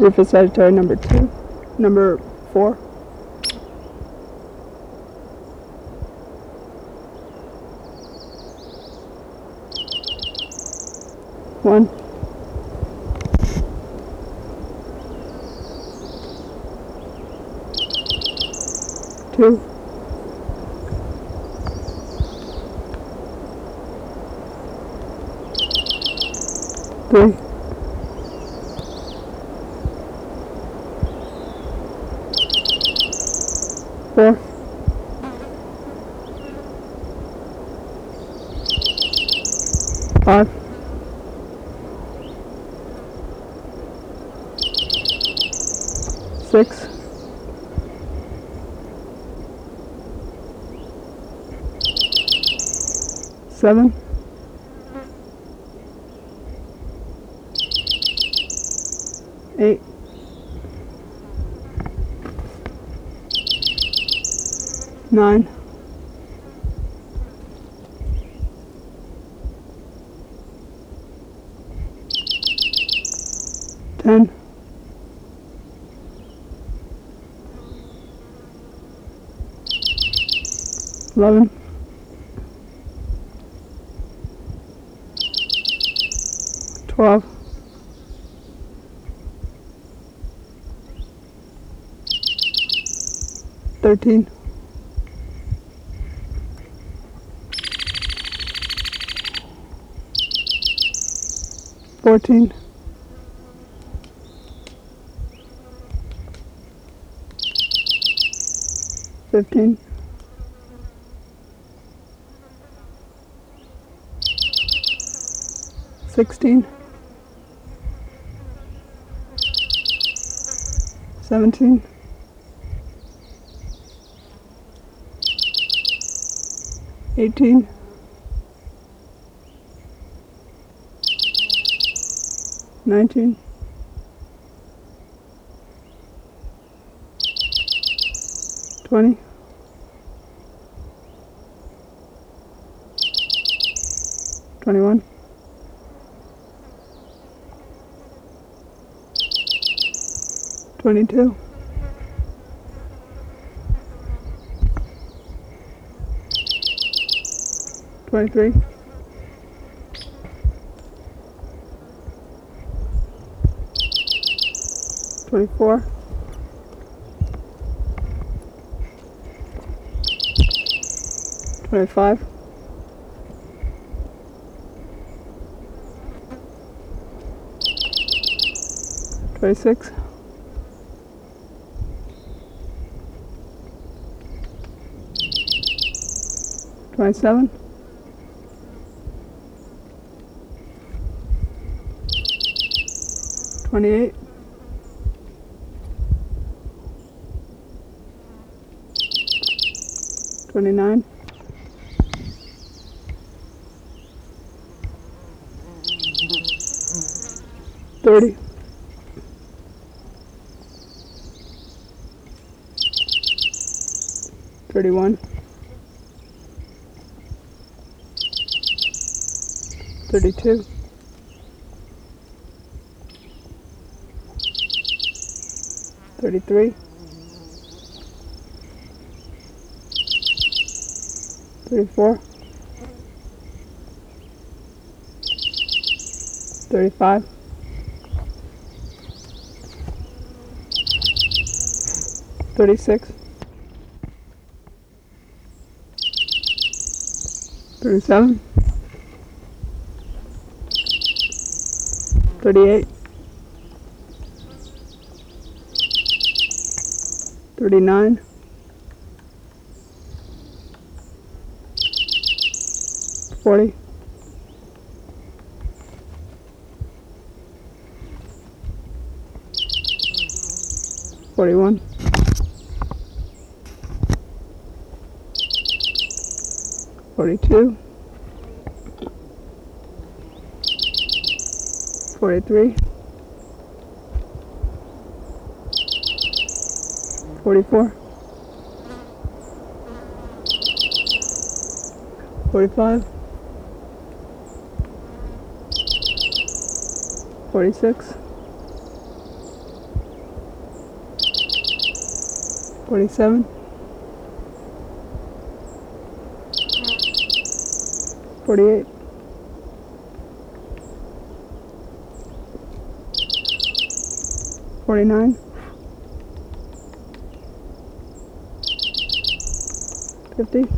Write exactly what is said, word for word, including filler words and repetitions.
Rufus Sagittarius number two, number four. One. Two. Three. Four. Five. Six. Seven. Eight. Nine. Ten. Eleven. Twelve. Thirteen. Fourteen. Fifteen. Sixteen. Seventeen. Eighteen. Nineteen. Twenty. Twenty-one. Twenty-two. Twenty-three. Twenty-four. Twenty-five. Twenty-six. Twenty-seven. Twenty-eight. Twenty-nine. Thirty. Thirty-one. Thirty-two. Thirty-three. Thirty-four. Thirty-five. Thirty-six. Thirty-seven. Thirty-eight. Thirty-nine. Forty. Forty-one. Forty-two. Forty-three. Forty-four. Forty-five. Forty-six. forty-seven, forty-eight, forty-nine, fifty,